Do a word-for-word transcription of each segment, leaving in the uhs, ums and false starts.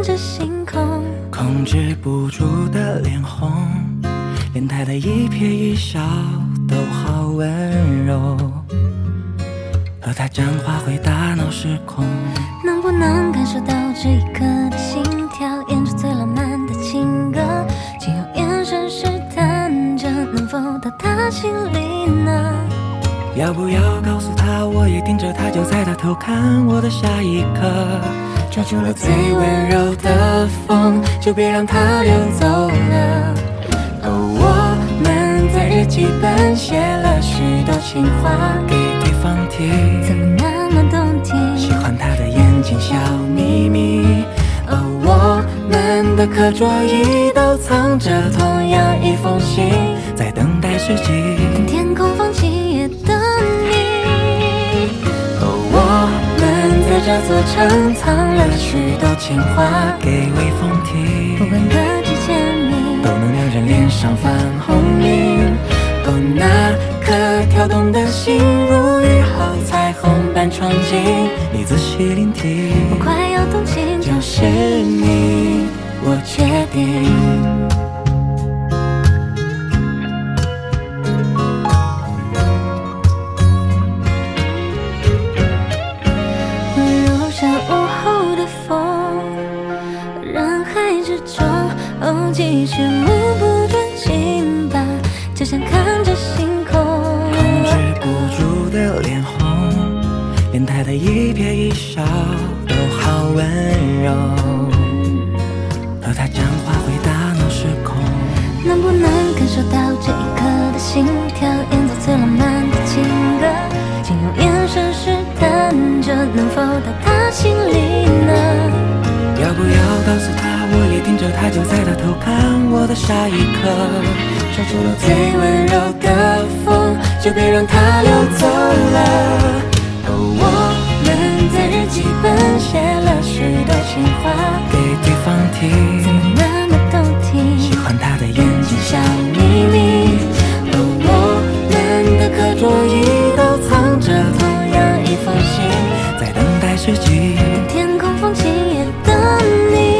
着星空， 控制不住的脸红，连他的一瞥一笑都好温柔，和他讲话会大脑失控。 能不能感受到这一刻的心跳，演着最浪漫的情歌，请用眼神试探着能否到他心里呢？ 要不要告诉他我也盯着他，就在他偷看我的下一刻，抓住了最温柔的风，就别让它溜走了。哦，我们在日记本写了许多情话给对方听， 怎么那么动听？ 喜欢他的眼睛小秘密。哦，我们的课桌椅都藏着同样一封信，在等待时机。 天空放晴也等你。 哦，我们在这座城藏了许多情话给微风听， 不管歌几千米， 都能让人脸上泛红晕。哦，那颗跳动的心如雨后彩虹般闯进，你仔细聆听， 我快要动情， 就是你，我确定。 如像午后的风，人海之中，哦，继续目不转睛吧，就像看着星空。 控制不住的脸红，连他的一瞥一笑都好温柔，和他讲话会大脑失控。 能不能感受到这一刻的心跳，演奏最浪漫的情歌，请用眼神试探着能否到他心里呢？ 要不要告诉他我也盯着他，就在他偷看我的下一刻，抓住了最温柔的风，就别让它溜走了。哦，我们在日记本写了许多情话给对方听， 怎么那么动听？ 喜欢他的眼睛小秘密。哦，我们的课桌椅都藏着同样一封信，在等待时机。 天空放晴也等你。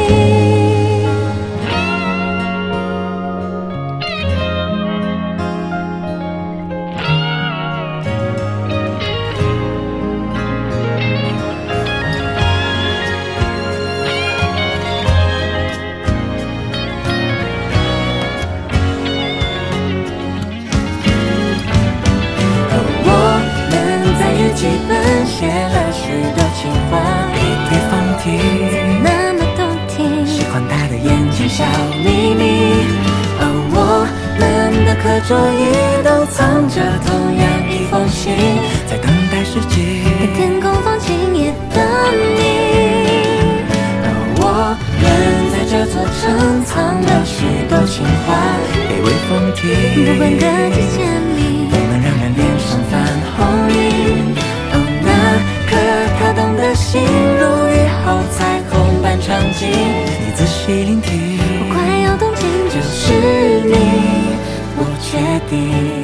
记本写了许多情话给对方听， 那么动听， 喜欢他的眼睛小秘密。而我们的课桌椅都藏着同样一封信，在等待时机。 天空放晴也等你。 而我们在这座城藏了许多情话给微风听， 不管隔几千米， 都能让人脸上泛红晕。跳动的心如雨后彩虹般闯进，你仔细聆听， 我快要动情， 就是你，我确定。